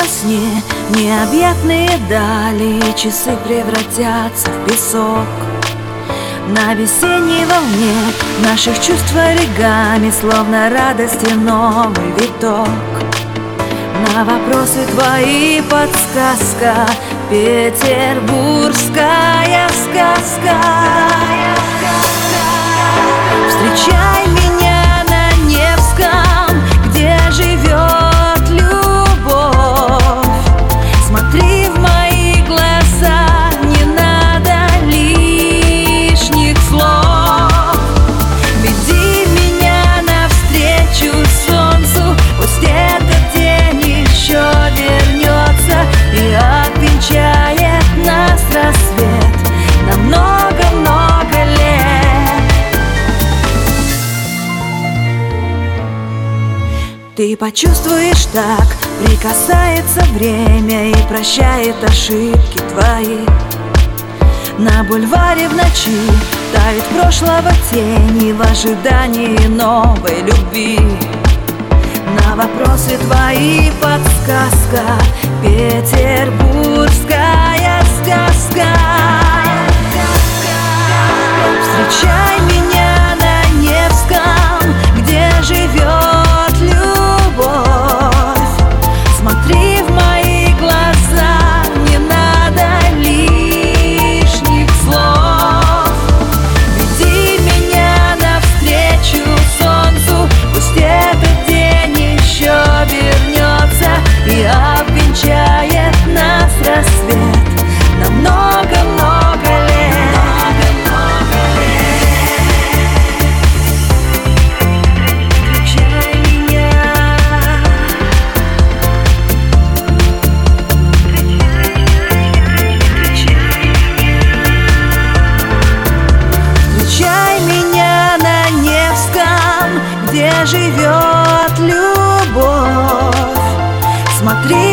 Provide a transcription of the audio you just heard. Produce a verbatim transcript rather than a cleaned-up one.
во сне необъятные дали, часы превратятся в песок. На весенней волне наших чувств оригами, словно радости новый виток. На вопросы твои подсказка, петербургская сказка. Встречай меня на Невском, где живет любовь. Смотри в мои глаза, не надо лишних слов. Веди меня навстречу солнцу, пусть этот день еще вернется и обвенчает нас рассвет на много-много лет. Ты почувствуешь так, прикасается время и прощает ошибки твои. На бульваре в ночи тает прошлого тени в ожидании новой любви. На вопросы твои подсказка, петербургская сказка. Встречай меня на Невском, где живет любовь. Смотри в мои глаза, не надо лишних слов. Веди меня навстречу солнцу, пусть этот день еще вернется и обвенчает нас рассвет на много-много лет. Встречай меня, встречай меня на Невском, где живет любовь. Смотри